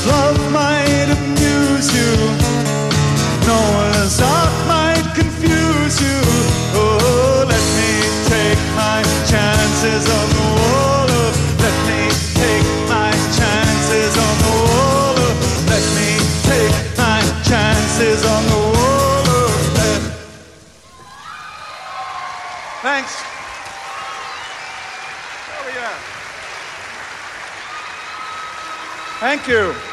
love might amuse you, Noah's Ark might confuse you. Oh, let me take my chances on the water. Let me take my chances on the water. Let me take my chances on the water. Thanks. Oh, yeah. Thank you.